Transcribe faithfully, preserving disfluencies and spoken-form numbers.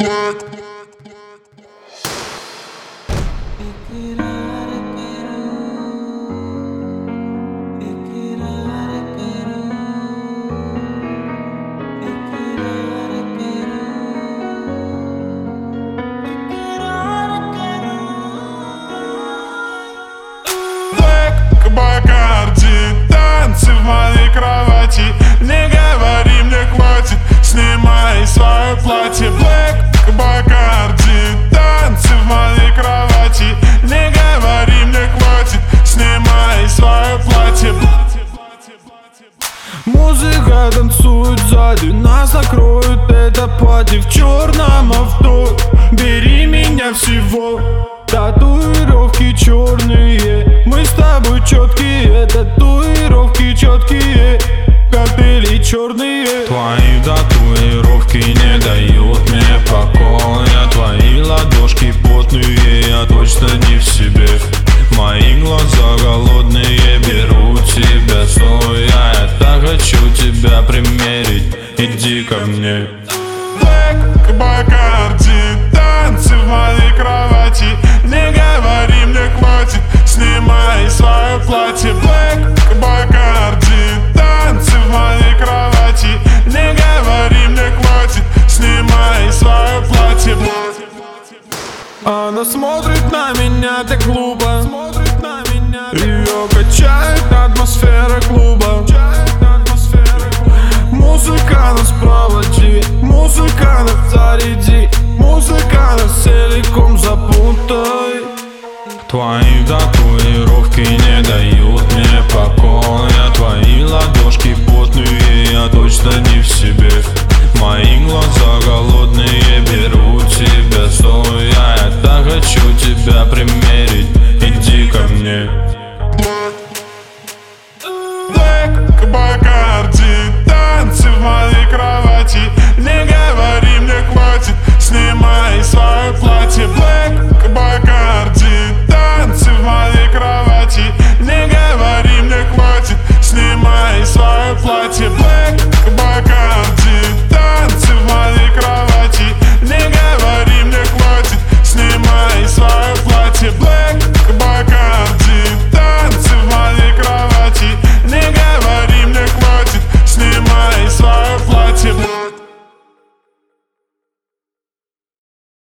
black. Бакарди, танцы в моей кровати. Не говори, мне хватит, снимай свое платье. Блэк, Бакарди, танцы в моей кровати. Не говори, мне хватит, снимай свое платье. Музыка танцует сзади, нас накроет это пати. В черном авто, бери меня всего. Татуировки черные, мы с тобой четкие. Татуировки четкие, коктейли черные. Твои татуировки не дают мне покоя. Твои ладошки потные, я точно не в себе. Мои глаза голодные, берут тебя стоя. Я так хочу тебя примерить, иди ко мне. Блэк, Бакарди, танцы в моей кровати. Не говори, мне хватит, снимай свое платье. Блэк, Бакарди, танцы в моей кровати. Не говори, мне хватит, снимай свое платье. Она смотрит на меня так глупо, ее качает атмосфера клуба. Музыка нас проводи, музыка нас заряди, музыка нас целиком запутай. Твои